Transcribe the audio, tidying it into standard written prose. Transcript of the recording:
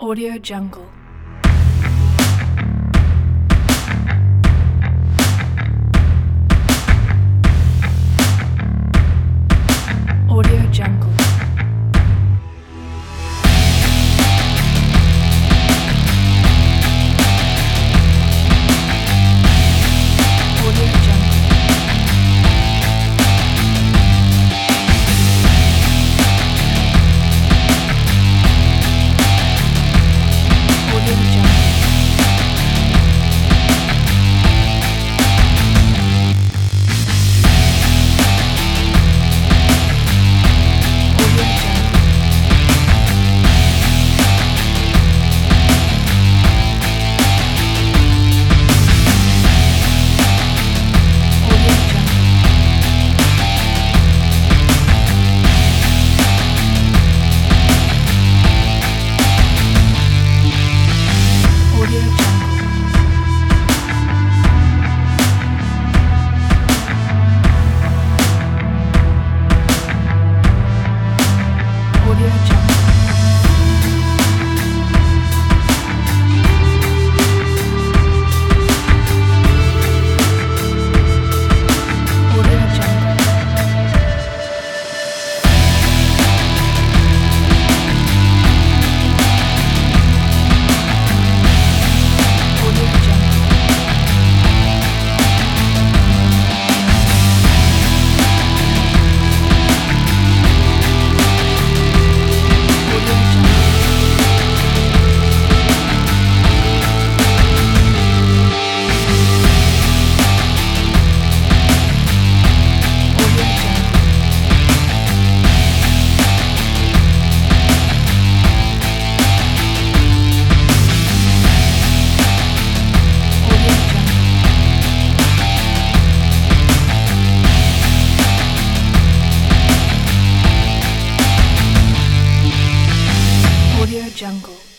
Audio Jungle. Audio Jungle. Audio Jungle. Audio Jungle. Audio Jungle. Audio Jungle. Audio Jungle. Audio Jungle. Audio Jungle. Audio Jungle. Audio Jungle. Audio Jungle. Audio Jungle. Audio Jungle.